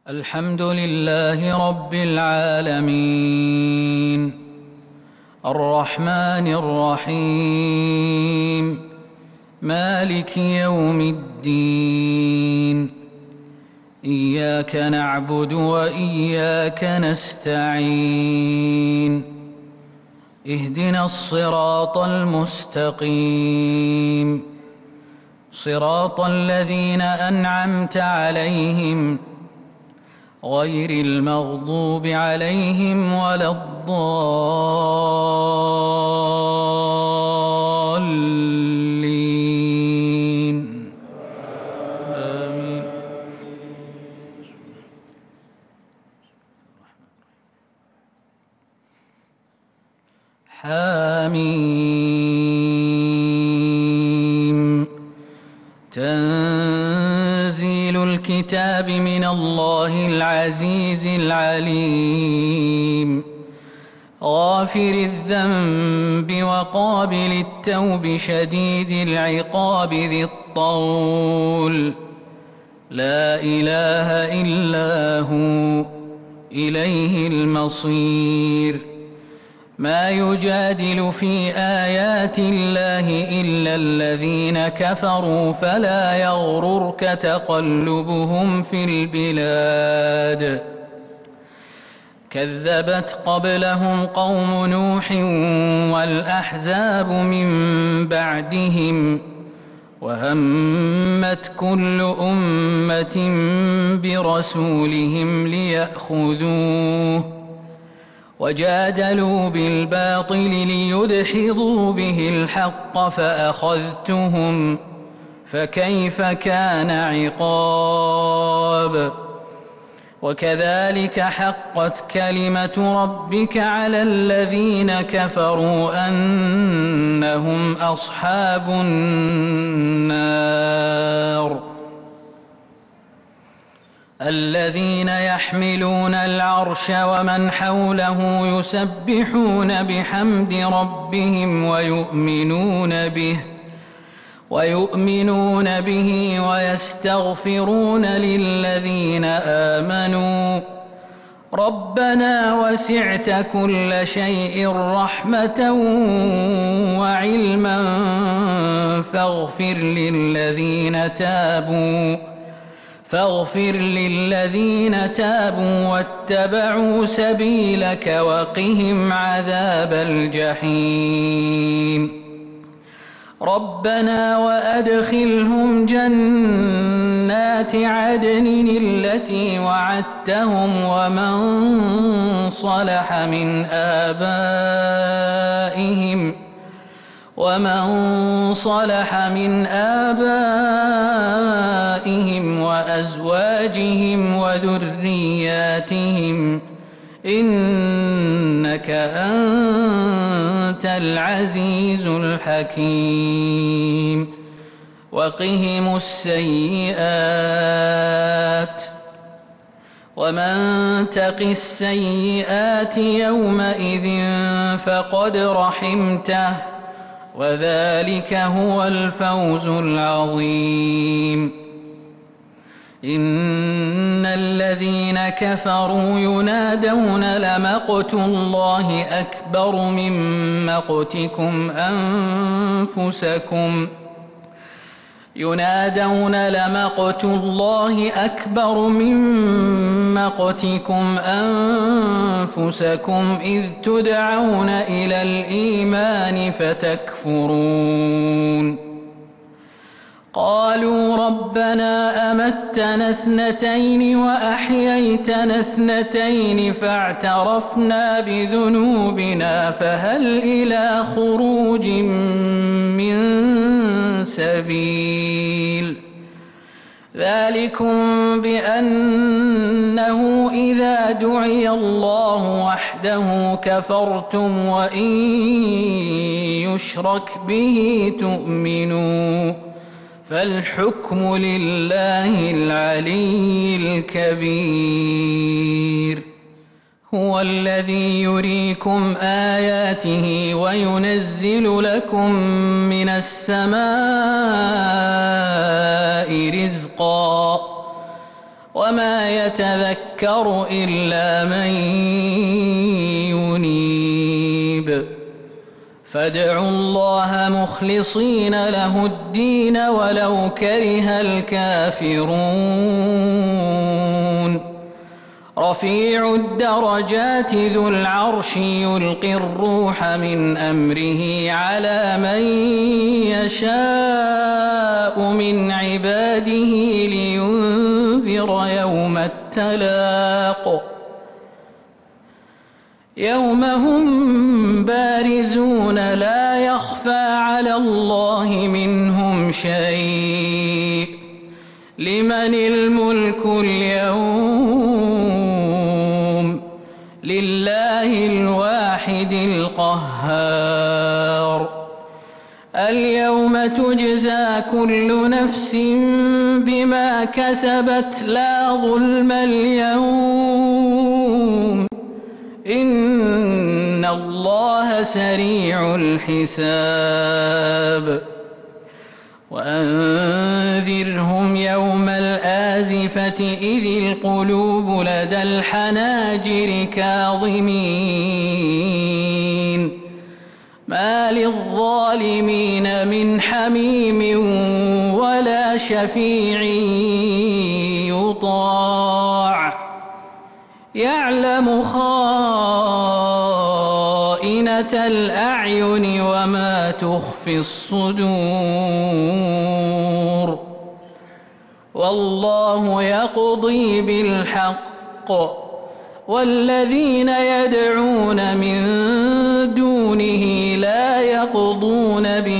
الحمد لله رب العالمين الرحمن الرحيم مالك يوم الدين إياك نعبد وإياك نستعين اهدنا الصراط المستقيم صراط الذين أنعمت عليهم غير المغضوب عليهم ولا الضالين آمين. حاميم تنزيل الكتاب من الله العزيز العليم غافر الذنب وقابل التوب شديد العقاب ذي الطول لا إله إلا هو إليه المصير ما يجادل في آيات الله إلا الذين كفروا فلا يغررك تقلبهم في البلاد كذبت قبلهم قوم نوح والأحزاب من بعدهم وهمت كل أمة برسولهم ليأخذوه وجادلوا بالباطل ليدحضوا به الحق فأخذتهم فكيف كان عقاب وكذلك حقت كلمة ربك على الذين كفروا أنهم أصحاب النار الذين يحملون العرش ومن حوله يسبحون بحمد ربهم ويؤمنون به ويستغفرون للذين آمنوا ربنا وسعت كل شيء رحمة وعلما فاغفر للذين تابوا واتبعوا سبيلك وقهم عذاب الجحيم ربنا وأدخلهم جنات عدن التي وعدتهم ومن صلح من آبائهم وأزواجهم وذرياتهم إنك أنت العزيز الحكيم وقهم السيئات ومن تق السيئات يومئذ فقد رحمته وذلك هو الفوز العظيم إن الذين كفروا ينادون لمقت الله أكبر من مقتكم أنفسكم إذ تدعون إلى الإيمان فتكفرون قالوا ربنا أمتنا اثنتين وأحييتنا اثنتين فاعترفنا بذنوبنا فهل إلى خروج من سبيل ذلكم بأنه إذا دعي الله وحده كفرتم وإن يشرك به تؤمنوا فالحكم لله العلي الكبير هو الذي يريكم آياته وينزل لكم من السماء رزقا وما يتذكر إلا من ينيب فادعوا الله مخلصين له الدين ولو كره الكافرون رفيع الدرجات ذو العرش يلقي الروح من أمره على من يشاء من عباده لينذر يوم التلاق يوم هم بارزون لا يخفى على الله منهم شيء لمن الملك اليوم لله الواحد القهار اليوم تجزى كل نفس بما كسبت لا ظلم اليوم إن الله سريع الحساب وأنذرهم يوم الآزفة إذ القلوب لدى الحناجر كاظمين ما للظالمين من حميم ولا شفيع يطاع يعلم خائنة الأعين وما تخفي الصدور والله يقضي بالحق والذين يدعون من دونه لا يقضون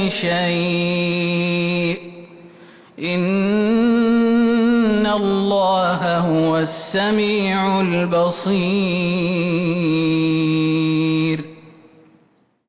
بشيء إن الله هو السميع البصير